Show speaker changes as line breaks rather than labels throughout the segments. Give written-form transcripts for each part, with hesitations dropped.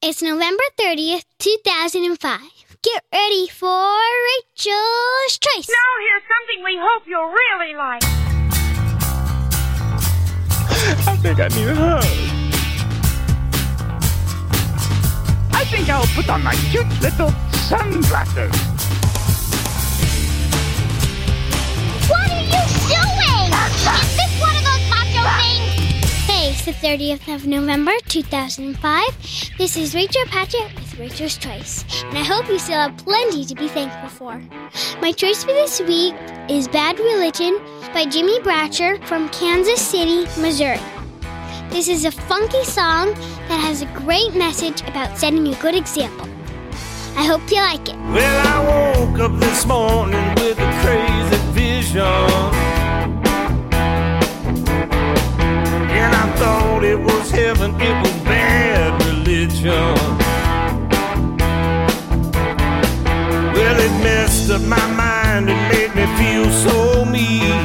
It's November 30th, 2005. Get ready for Rachel's Choice.
Now here's something we hope you'll really like.
I think I need a hug. I think I'll put on my cute little sunglasses.
What are you doing? Is this one of those macho things? Hey, it's the 30th of November, 2005. This is Rachel Patchett with Rachel's Choice, and I hope you still have plenty to be thankful for. My choice for this week is Bad Religion by Jimmy Bratcher from Kansas City, Missouri. This is a funky song that has a great message about setting a good example. I hope you like it.
Well, I woke up this morning with a crazy vision, and I thought it was heaven, it was bad religion. Well, it messed up my mind, it made me feel so mean.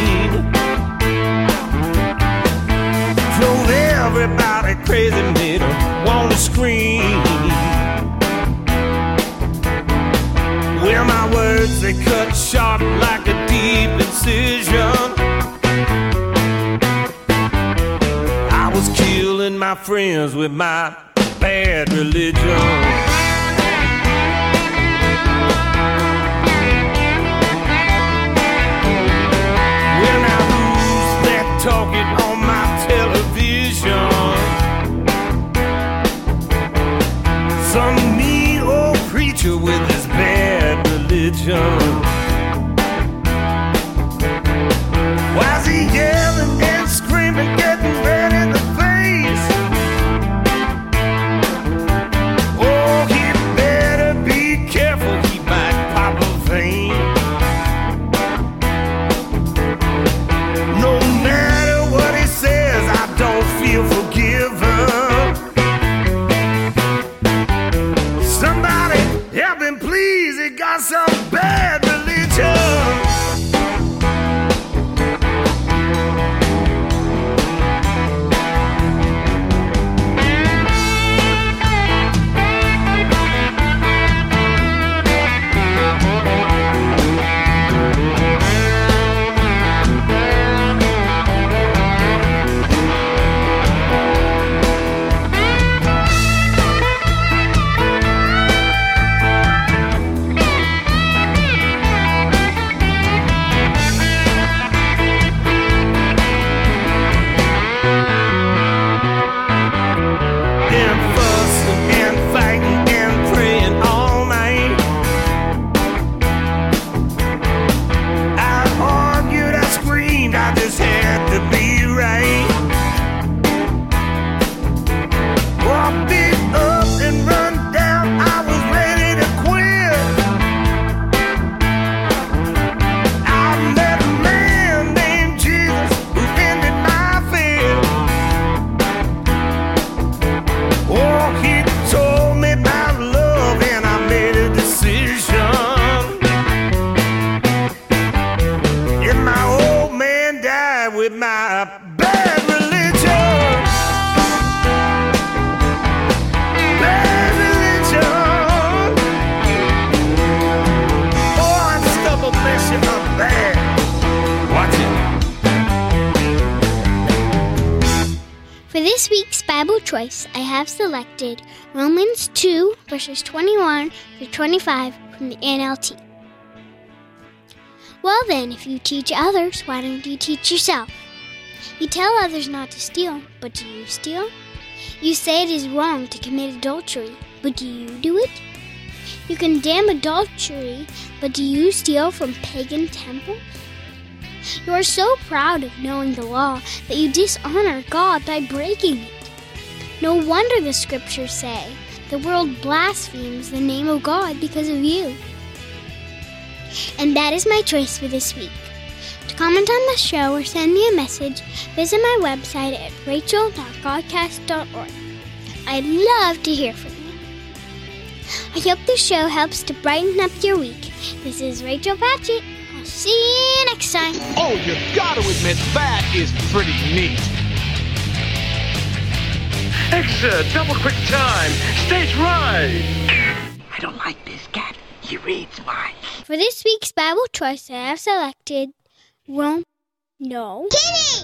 Drove everybody crazy, made them want to scream. Well, my words, they cut sharp like a deep incision. I was killing my friends with my bad religion. Talking on my television, some mean old preacher with his bad religion. Why's he yelling and screaming, getting red in the face? Oh, he better be careful, he might pop a vein. No matter what he says, I don't feel forgiven. Somebody help him, please. He got some bad religion. With my bad religion, bad religion. Oh, I'm stubborn, mess you up bad. Watch it.
For this week's Bible choice, I have selected Romans 2, verses 21 through 25 from the NLT. Well then, if you teach others, why don't you teach yourself? You tell others not to steal, but do you steal? You say it is wrong to commit adultery, but do you do it? You condemn adultery, but do you steal from pagan temples? You are so proud of knowing the law that you dishonor God by breaking it. No wonder the scriptures say, the world blasphemes the name of God because of you. And that is my choice for this week. To comment on the show or send me a message, visit my website at rachel.godcast.org. I'd love to hear from you. I hope the show helps to brighten up your week. This is Rachel Patchett. I'll see you next time.
Oh, you gotta admit, that is pretty neat. Extra, double quick time. Stage right.
I don't like this cat. He reads minds.
For this week's Bible choice, I have selected Rome. No. Kidding!